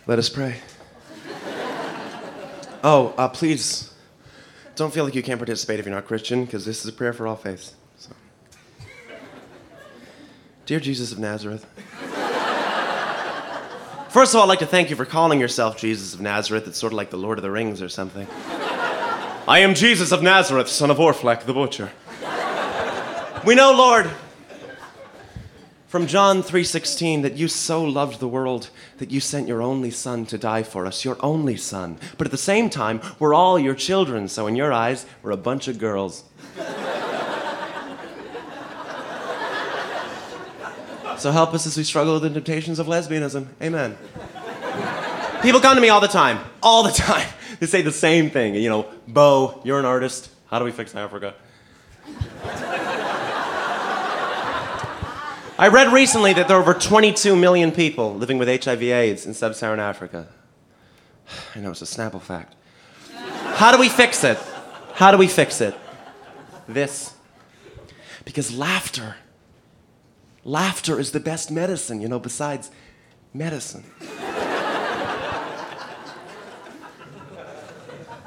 Let us pray. Please, don't feel like you can't participate if you're not Christian, because this is a prayer for all faiths. So. Dear Jesus of Nazareth. First of all, I'd like to thank you for calling yourself Jesus of Nazareth. It's sort of like the Lord of the Rings or something. I am Jesus of Nazareth, son of Orphalek the butcher. We know, Lord, from John 3:16, that you so loved the world that you sent your only son to die for us, your only son. But at the same time, we're all your children, so in your eyes, we're a bunch of girls. So help us as we struggle with the temptations of lesbianism. Amen. People come to me all the time. They say the same thing. You know, Bo, you're an artist. How do we fix Africa? I read recently that there are over 22 million people living with HIV/AIDS in sub-Saharan Africa. I know, it's a Snapple fact. How do we fix it? This. Because laughter is the best medicine, besides medicine.